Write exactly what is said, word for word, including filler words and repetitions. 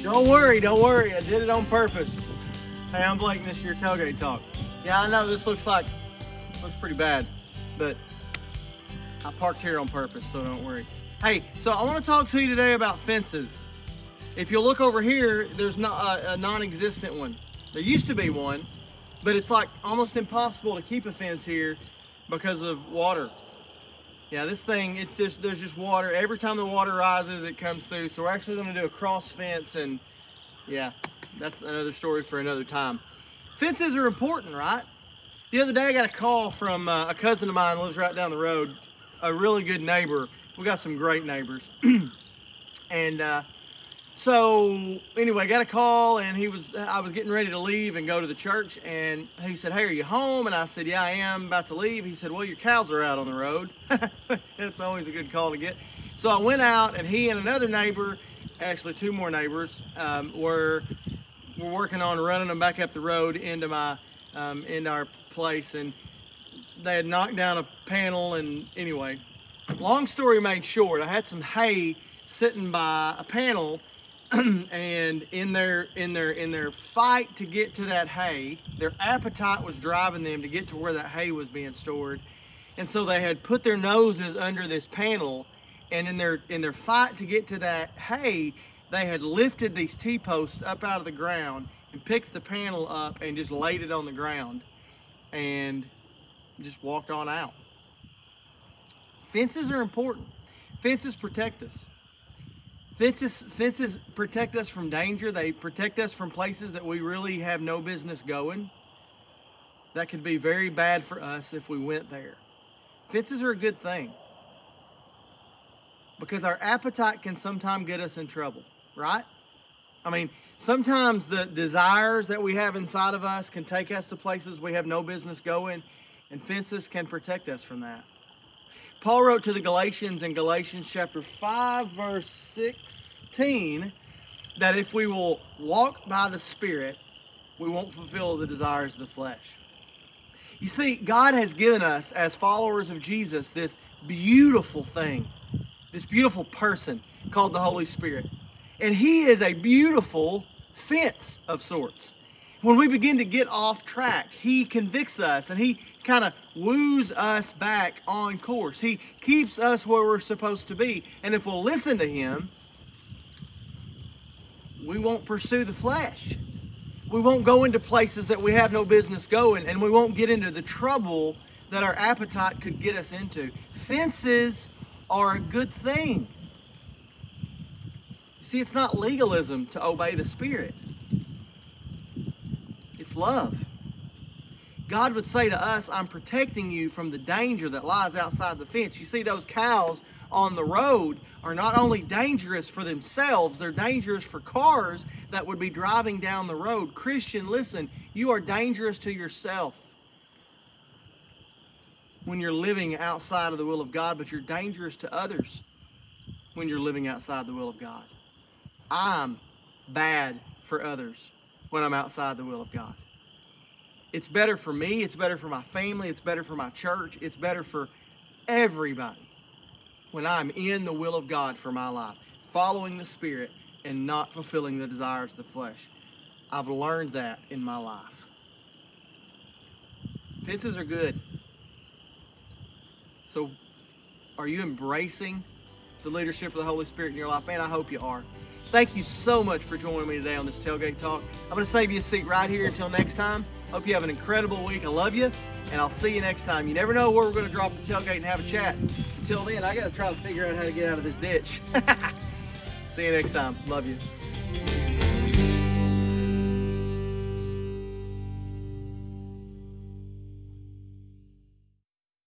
Don't worry, don't worry. I did it on purpose. Hey, I'm Blake, and this is your Tailgate Talk. Yeah, I know this looks like, looks pretty bad, but I parked here on purpose, so don't worry. Hey, so I want to talk to you today about fences. If you look over here, there's not a, a non-existent one. There used to be one, but it's like almost impossible to keep a fence here because of water. Yeah, this thing, it, there's, there's just water. Every time the water rises, it comes through. So we're actually going to do a cross fence, and yeah, that's another story for another time. Fences are important, right? The other day I got a call from uh, a cousin of mine who lives right down the road, a really good neighbor. We got some great neighbors. and uh, so anyway, got a call, and he was, I was getting ready to leave and go to the church, and he said, hey, are you home? And I said, yeah, I am about to leave. He said, well, your cows are out on the road. That's always a good call to get. So I went out, and he and another neighbor, actually two more neighbors, um, were, were working on running them back up the road into my, um, into our place, and they had knocked down a panel. And anyway, long story made short, I had some hay sitting by a panel, and in their in their in their fight to get to that hay, their appetite was driving them to get to where that hay was being stored, and so they had put their noses under this panel, and in their in their fight to get to that hay, they had lifted these T-posts up out of the ground and picked the panel up and just laid it on the ground and just walked on out. Fences are important. Fences protect us. Fences, fences protect us from danger. They protect us from places that we really have no business going. That could be very bad for us if we went there. Fences are a good thing because our appetite can sometimes get us in trouble, right? I mean, sometimes the desires that we have inside of us can take us to places we have no business going, and fences can protect us from that. Paul wrote to the Galatians in Galatians chapter five, verse sixteen, that if we will walk by the Spirit, we won't fulfill the desires of the flesh. You see, God has given us, as followers of Jesus, this beautiful thing, this beautiful person called the Holy Spirit. And He is a beautiful fence of sorts. When we begin to get off track, He convicts us, and He kind of woos us back on course. He keeps us where we're supposed to be. And if we'll listen to Him, we won't pursue the flesh. We won't go into places that we have no business going, and we won't get into the trouble that our appetite could get us into. Fences are a good thing. You see, it's not legalism to obey the Spirit. It's love. God would say to us, I'm protecting you from the danger that lies outside the fence. You see, those cows on the road are not only dangerous for themselves, they're dangerous for cars that would be driving down the road. Christian, listen, you are dangerous to yourself when you're living outside of the will of God, but you're dangerous to others when you're living outside the will of God. I'm bad for others when I'm outside the will of God. It's better for me, it's better for my family, it's better for my church, it's better for everybody when I'm in the will of God for my life, following the Spirit and not fulfilling the desires of the flesh. I've learned that in my life. Fences are good. So, are you embracing the leadership of the Holy Spirit in your life? Man, I hope you are. Thank you so much for joining me today on this Tailgate Talk. I'm going to save you a seat right here until next time. Hope you have an incredible week. I love you, and I'll see you next time. You never know where we're going to drop the tailgate and have a chat. Until then, I got to try to figure out how to get out of this ditch. See you next time. Love you.